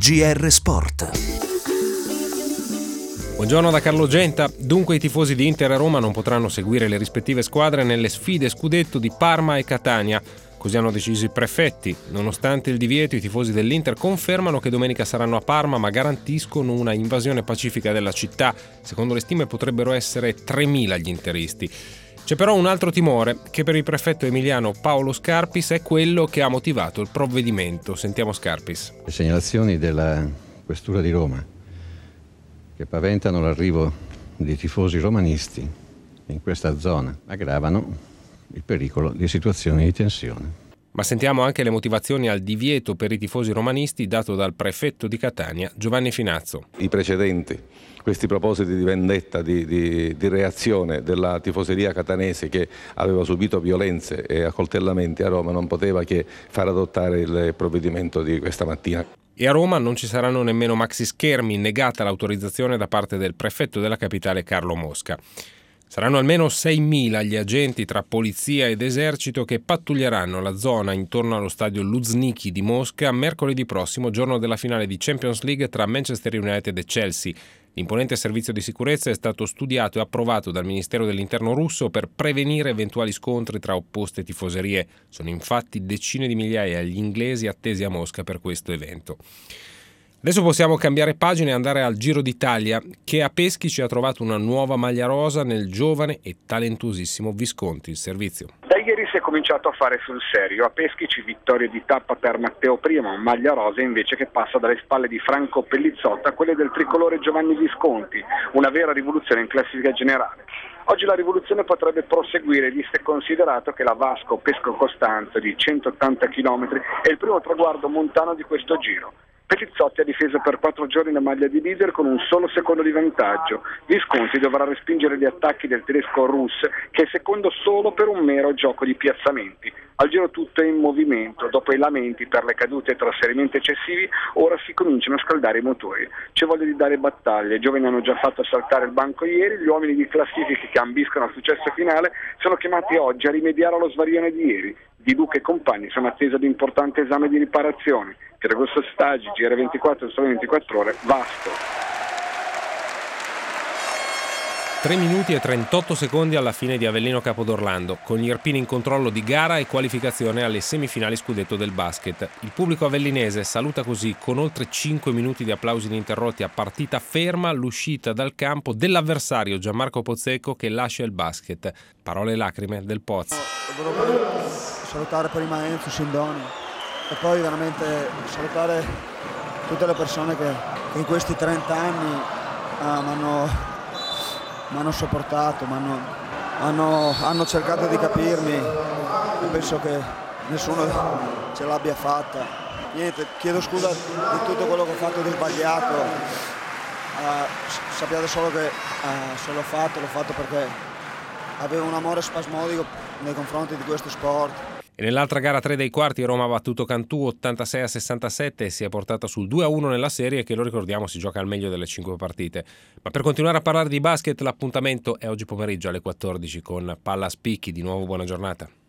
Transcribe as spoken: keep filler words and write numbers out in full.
G R Sport. Buongiorno da Carlo Genta. Dunque i tifosi di Inter e Roma non potranno seguire le rispettive squadre nelle sfide scudetto di Parma e Catania. Così hanno deciso i prefetti. Nonostante il divieto, i tifosi dell'Inter confermano che domenica saranno a Parma, ma garantiscono una invasione pacifica della città. Secondo le stime potrebbero essere tremila gli interisti. C'è però un altro timore, che per il prefetto emiliano Paolo Scarpis è quello che ha motivato il provvedimento. Sentiamo Scarpis. Le segnalazioni della Questura di Roma che paventano l'arrivo di tifosi romanisti in questa zona aggravano il pericolo di situazioni di tensione. Ma sentiamo anche le motivazioni al divieto per i tifosi romanisti dato dal prefetto di Catania, Giovanni Finazzo. I precedenti, questi propositi di vendetta, di, di, di reazione della tifoseria catanese che aveva subito violenze e accoltellamenti a Roma non poteva che far adottare il provvedimento di questa mattina. E a Roma non ci saranno nemmeno maxi schermi, negata l'autorizzazione da parte del prefetto della capitale Carlo Mosca. Saranno almeno seimila gli agenti tra polizia ed esercito che pattuglieranno la zona intorno allo stadio Luzhniki di Mosca mercoledì prossimo, giorno della finale di Champions League tra Manchester United e Chelsea. L'imponente servizio di sicurezza è stato studiato e approvato dal Ministero dell'Interno russo per prevenire eventuali scontri tra opposte tifoserie. Sono infatti decine di migliaia gli inglesi attesi a Mosca per questo evento. Adesso possiamo cambiare pagina e andare al Giro d'Italia, che a Peschi ci ha trovato una nuova maglia rosa nel giovane e talentuosissimo Visconti. Il servizio. Da ieri si è cominciato a fare sul serio. A Peschici vittoria di tappa per Matteo Prima, un maglia rosa invece che passa dalle spalle di Franco Pellizzotta a quelle del tricolore Giovanni Visconti, una vera rivoluzione in classifica generale. Oggi la rivoluzione potrebbe proseguire, visto e considerato che la Vasco Pesco Costanzo di centottanta chilometri è il primo traguardo montano di questo giro. Pellizzotti ha difeso per quattro giorni la maglia di leader con un solo secondo di vantaggio. Visconti dovrà respingere gli attacchi del tedesco Russ, che è secondo solo per un mero gioco di piazzamenti. Al giro tutto è in movimento. Dopo i lamenti per le cadute e trasferimenti eccessivi, ora si cominciano a scaldare i motori. C'è voglia di dare battaglie. I giovani hanno già fatto saltare il banco ieri. Gli uomini di classifiche che ambiscono al successo finale sono chiamati oggi a rimediare allo svarione di ieri. Di Luca e compagni sono attesi ad un importante esame di riparazione. Per agosto stagi, G R ventiquattro, solo ventiquattro ore, Vasto. tre minuti e trentotto secondi alla fine di Avellino Capodorlando, con gli Irpini in controllo di gara e qualificazione alle semifinali scudetto del basket. Il pubblico avellinese saluta così, con oltre cinque minuti di applausi ininterrotti a partita ferma, l'uscita dal campo dell'avversario Gianmarco Pozzecco che lascia il basket. Parole e lacrime del Poz. Volevo salutare prima Enzo Sindoni e poi veramente salutare tutte le persone che, che in questi trenta anni ah, mi hanno mi hanno sopportato, m'hanno, hanno, hanno cercato di capirmi. Penso che nessuno ce l'abbia fatta. Niente, chiedo scusa di tutto quello che ho fatto di sbagliato. Uh, sappiate solo che uh, se l'ho fatto, l'ho fatto perché avevo un amore spasmodico nei confronti di questo sport. E nell'altra gara tre dei quarti Roma ha battuto Cantù ottantasei a sessantasette e si è portata sul due a uno nella serie che, lo ricordiamo, si gioca al meglio delle cinque partite. Ma per continuare a parlare di basket, l'appuntamento è oggi pomeriggio alle quattordici con Palla Spicchi. Di nuovo buona giornata.